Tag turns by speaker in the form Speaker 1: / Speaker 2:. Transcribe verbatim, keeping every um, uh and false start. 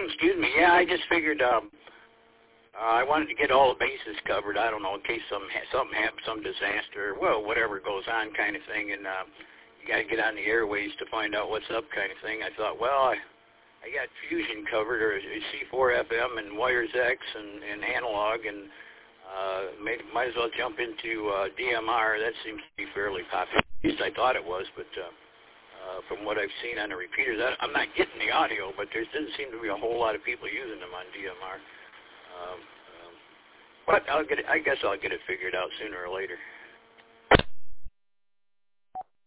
Speaker 1: Excuse me. Yeah, I just figured um, uh, I wanted to get all the bases covered. I don't know, in case some something happens, some disaster, well, whatever goes on, kind of thing. And uh, you got to get on the airways to find out what's up, kind of thing. I thought, well, I, I got Fusion covered, or C four F M and Wires X and, and analog, and uh, may, might as well jump into uh, D M R. That seems to be fairly popular. At least I thought it was, but. Uh, Uh, from what I've seen on the repeaters, I, I'm not getting the audio, but there doesn't seem to be a whole lot of people using them on D M R. Um, um, but I'll get it, I guess I'll get it figured out sooner or later.